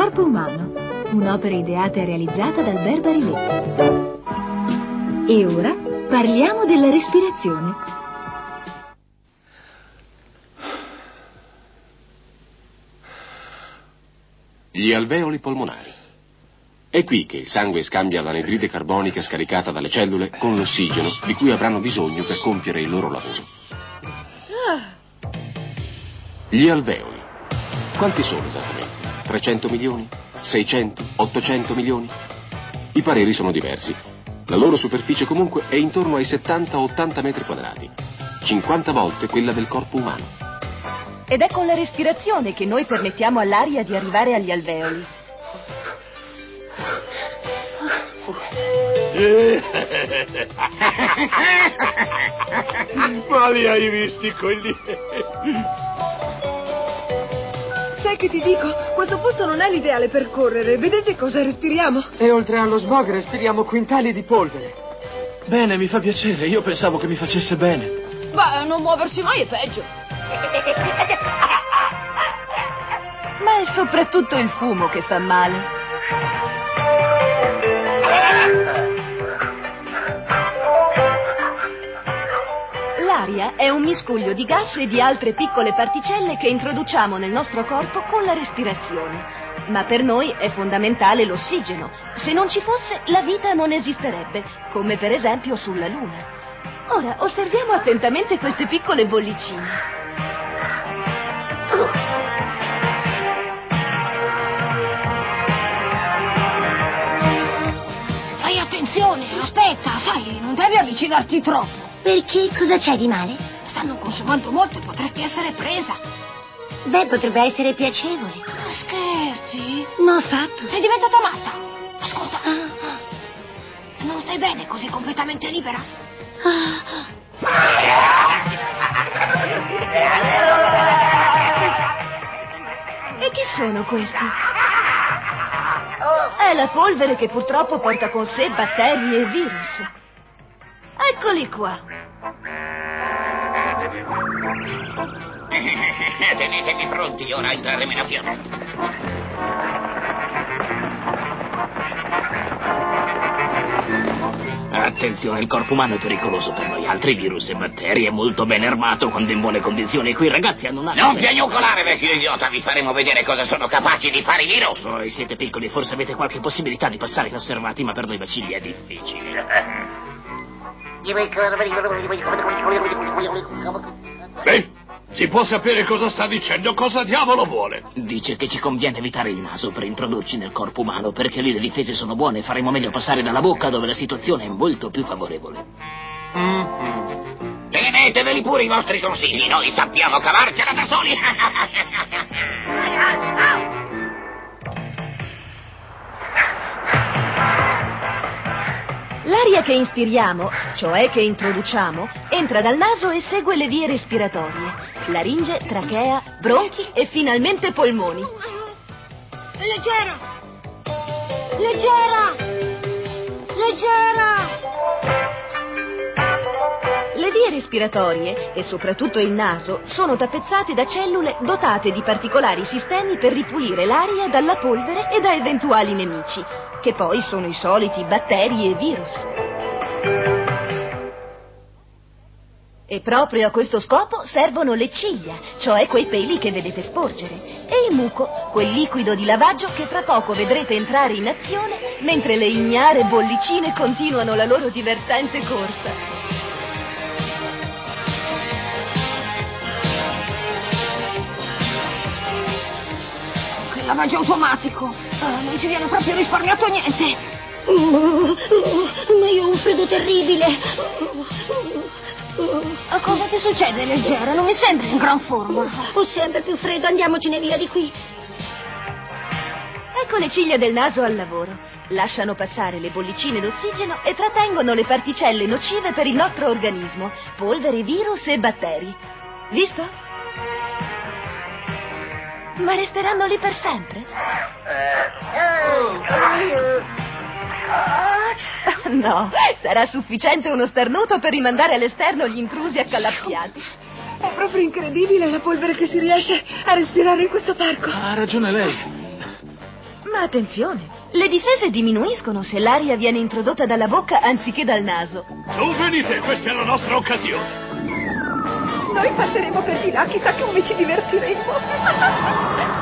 corpo umano, un'opera ideata e realizzata dal Barillet. E ora parliamo della respirazione. Gli alveoli polmonari. È qui che il sangue scambia l'anidride carbonica scaricata dalle cellule con l'ossigeno di cui avranno bisogno per compiere il loro lavoro. Gli alveoli. Quanti sono esattamente? 300 milioni? 600? 800 milioni? I pareri sono diversi. La loro superficie comunque è intorno ai 70-80 metri quadrati, 50 volte quella del corpo umano. Ed è con la respirazione che noi permettiamo all'aria di arrivare agli alveoli. Ma li hai visti quelli? Sai che ti dico? Questo posto non è l'ideale per correre. Vedete cosa respiriamo? E oltre allo smog respiriamo quintali di polvere. Bene, mi fa piacere. Io pensavo che mi facesse bene. Beh, non muoversi mai è peggio. Ma è soprattutto il fumo che fa male. L'aria è un miscuglio di gas e di altre piccole particelle che introduciamo nel nostro corpo con la respirazione. Ma per noi è fondamentale l'ossigeno. Se non ci fosse, la vita non esisterebbe, come per esempio sulla Luna. Ora osserviamo attentamente queste piccole bollicine. Fai attenzione, aspetta, sai, non devi avvicinarti troppo. Perché? Cosa c'è di male? Stanno consumando molto e potresti essere presa. Beh, potrebbe essere piacevole. Ma scherzi? No, affatto. Sei diventata matta? Ascolta. Non stai bene così completamente libera? E chi sono questi? È la polvere che purtroppo porta con sé batteri e virus. Eccoli qua. Tenetevi pronti, ora entreremo in azione. Attenzione, il corpo umano è pericoloso per noi altri. Virus e batteri, è molto ben armato quando è in buone condizioni. Qui i ragazzi hanno una... Non piagnucolare, vecchio idiota, vi faremo vedere cosa sono capaci di fare i virus. Voi siete piccoli, forse avete qualche possibilità di passare inosservati, ma per noi bacilli è difficile. Beh, si può sapere cosa sta dicendo? Cosa diavolo vuole? Dice che ci conviene evitare il naso per introdurci nel corpo umano, perché lì le difese sono buone e faremo meglio passare dalla bocca, dove la situazione è molto più favorevole. Teneteveli pure i vostri consigli, noi sappiamo cavarcela da soli. L'aria che inspiriamo, cioè che introduciamo, entra dal naso e segue le vie respiratorie: laringe, trachea, bronchi e finalmente polmoni. Leggera! Leggera! Leggera! Le vie respiratorie, e soprattutto il naso, sono tappezzate da cellule dotate di particolari sistemi per ripulire l'aria dalla polvere e da eventuali nemici, che poi sono i soliti batteri e virus. E proprio a questo scopo servono le ciglia, cioè quei peli che vedete sporgere, e il muco, quel liquido di lavaggio che fra poco vedrete entrare in azione mentre le ignare bollicine continuano la loro divertente corsa. Che lavaggio automatico! Non ci viene proprio risparmiato niente! Ma io ho un freddo terribile. Cosa ti succede, leggera? Non mi sembri in gran forma. Ho sempre più freddo, andiamocene via di qui. Ecco le ciglia del naso al lavoro. Lasciano passare le bollicine d'ossigeno e trattengono le particelle nocive per il nostro organismo: polvere, virus e batteri. Visto? Ma resteranno lì per sempre? No, sarà sufficiente uno starnuto per rimandare all'esterno gli intrusi accalappiati. È proprio incredibile la polvere che si riesce a respirare in questo parco. Ha ragione lei. Ma attenzione, le difese diminuiscono se l'aria viene introdotta dalla bocca anziché dal naso. Su, venite, questa è la nostra occasione. Noi passeremo per di là, chissà come ci divertiremo.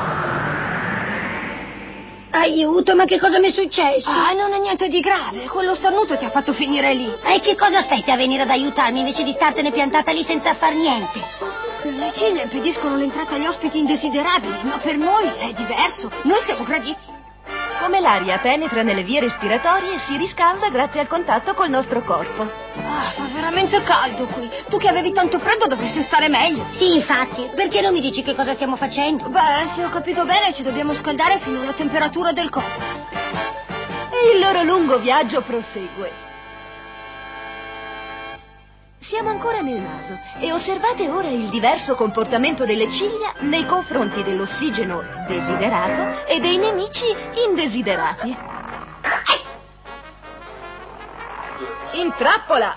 Aiuto, ma che cosa mi è successo? Non è niente di grave. Quello starnuto ti ha fatto finire lì. E che cosa aspetti a venire ad aiutarmi invece di startene piantata lì senza far niente? Le vicine impediscono l'entrata agli ospiti indesiderabili, ma per noi è diverso. Noi siamo graditi. Come l'aria penetra nelle vie respiratorie, si riscalda grazie al contatto col nostro corpo. Fa veramente caldo qui. Tu che avevi tanto freddo dovresti stare meglio. Sì, infatti. Perché non mi dici che cosa stiamo facendo? Beh, se ho capito bene, ci dobbiamo scaldare fino alla temperatura del corpo. E il loro lungo viaggio prosegue. Siamo ancora nel naso e osservate ora il diverso comportamento delle ciglia nei confronti dell'ossigeno desiderato e dei nemici indesiderati. In trappola!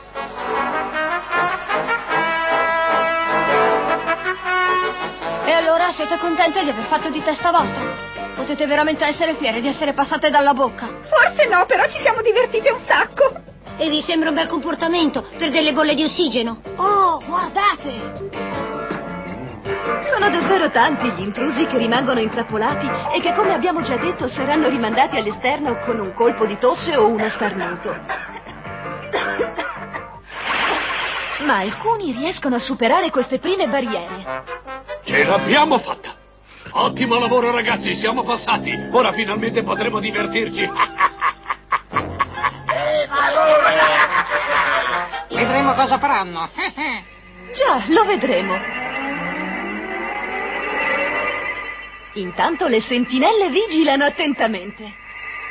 E allora siete contente di aver fatto di testa vostra? Potete veramente essere fiere di essere passate dalla bocca? Forse no, però ci siamo divertite un sacco. E vi sembra un bel comportamento per delle bolle di ossigeno? Oh, guardate! Sono davvero tanti gli intrusi che rimangono intrappolati e che, come abbiamo già detto, saranno rimandati all'esterno con un colpo di tosse o uno starnuto. Ma alcuni riescono a superare queste prime barriere. Ce l'abbiamo fatta! Ottimo lavoro, ragazzi, siamo passati. Ora finalmente potremo divertirci. Vedremo cosa faranno. Già, lo vedremo. Intanto le sentinelle vigilano attentamente.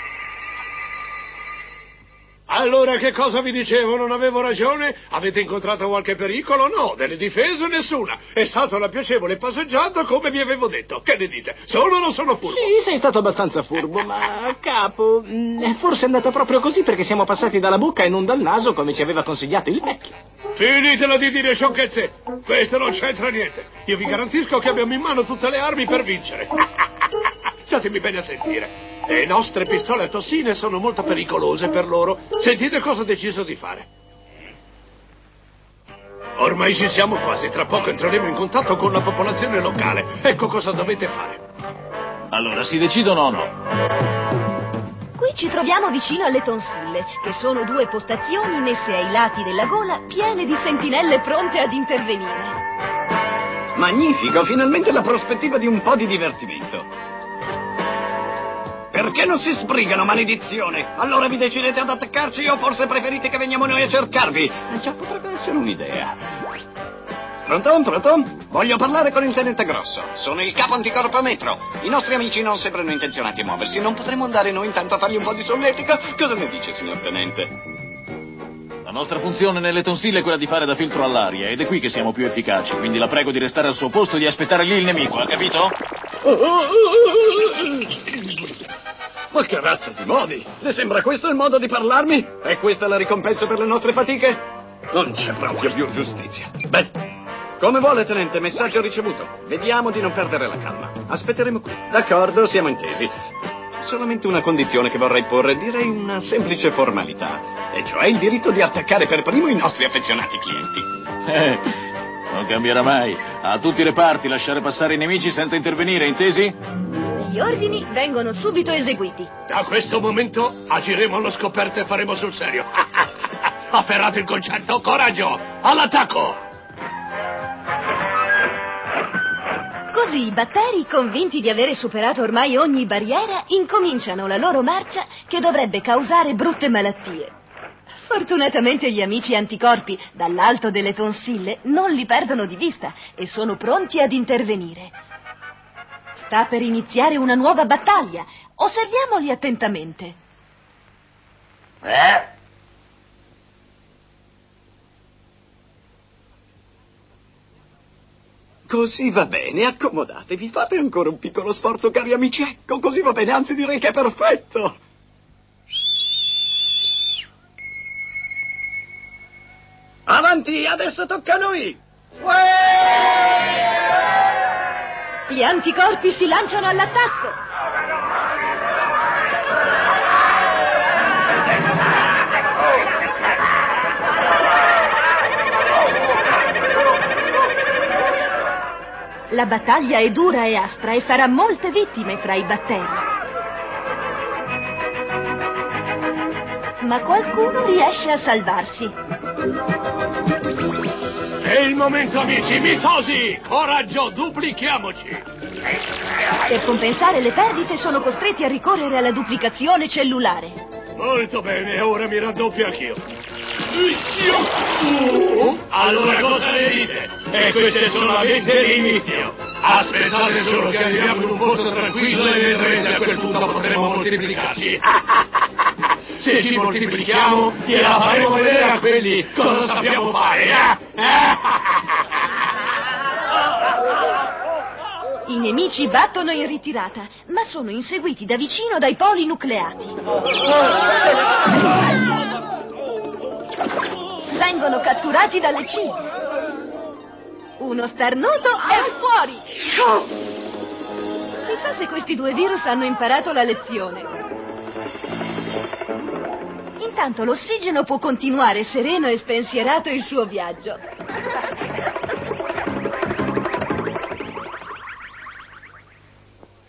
Allora, che cosa vi dicevo? Non avevo ragione? Avete incontrato qualche pericolo? No, delle difese nessuna. È stata una piacevole passeggiata come vi avevo detto. Che ne dite? Sono o non sono furbo? Sì, sei stato abbastanza furbo, ma capo, forse è andata proprio così perché siamo passati dalla bocca e non dal naso come ci aveva consigliato il vecchio. Finitela di dire sciocchezze. Questo non c'entra niente. Io vi garantisco che abbiamo in mano tutte le armi per vincere. Statemi bene a sentire. Le nostre pistole a tossine sono molto pericolose per loro. Sentite cosa ho deciso di fare. Ormai ci siamo quasi. Tra poco entreremo in contatto con la popolazione locale. Ecco cosa dovete fare. Allora, si decidono o no? Qui ci troviamo vicino alle tonsille, che sono 2 postazioni messe ai lati della gola, piene di sentinelle pronte ad intervenire. Magnifico, finalmente la prospettiva di un po' di divertimento. Perché non si sbrigano, maledizione? Allora vi decidete ad attaccarci o forse preferite che veniamo noi a cercarvi? Già potrebbe essere un'idea. Pronto? Pronto? Voglio parlare con il tenente Grosso. Sono il capo anticorpo metro. I nostri amici non sembrano intenzionati a muoversi. Non potremmo andare noi intanto a fargli un po' di solletica? Cosa ne dice, signor tenente? La nostra funzione nelle tonsille è quella di fare da filtro all'aria ed è qui che siamo più efficaci, quindi la prego di restare al suo posto e di aspettare lì il nemico, ha capito? Ma che razza di modi? Le sembra questo il modo di parlarmi? È questa la ricompensa per le nostre fatiche? Non c'è proprio più giustizia. Beh, come vuole, tenente, messaggio ricevuto. Vediamo di non perdere la calma. Aspetteremo qui. D'accordo, siamo intesi. Solamente una condizione che vorrei porre, direi una semplice formalità, e cioè il diritto di attaccare per primo i nostri affezionati clienti. Non cambierà mai. A tutti i reparti lasciare passare i nemici senza intervenire, intesi? Gli ordini vengono subito eseguiti. Da questo momento agiremo allo scoperto e faremo sul serio. Afferrato il concetto, coraggio, all'attacco! Così i batteri, convinti di avere superato ormai ogni barriera, incominciano la loro marcia che dovrebbe causare brutte malattie. Fortunatamente gli amici anticorpi, dall'alto delle tonsille, non li perdono di vista e sono pronti ad intervenire. Sta per iniziare una nuova battaglia. Osserviamoli attentamente. Così va bene, accomodatevi, fate ancora un piccolo sforzo, cari amici, ecco, così va bene, anzi direi che è perfetto. Avanti, adesso tocca a noi! Gli anticorpi si lanciano all'attacco. La battaglia è dura e aspra e farà molte vittime fra i batteri. Ma qualcuno riesce a salvarsi. È il momento, amici, mitosi! Coraggio, duplichiamoci! Per compensare le perdite sono costretti a ricorrere alla duplicazione cellulare. Molto bene, ora mi raddoppio anch'io. Allora cosa ne dite? E questo è solamente l'inizio. Aspettate solo che arriviamo in un posto tranquillo e vedrete, a quel punto potremo moltiplicarci. Se ci moltiplichiamo, gliela faremo vedere a quelli cosa sappiamo fare. I nemici battono in ritirata, ma sono inseguiti da vicino dai poli nucleati. Vengono catturati dalle ciglia. Uno starnuto è fuori. Chissà se questi due virus hanno imparato la lezione. Intanto l'ossigeno può continuare sereno e spensierato il suo viaggio.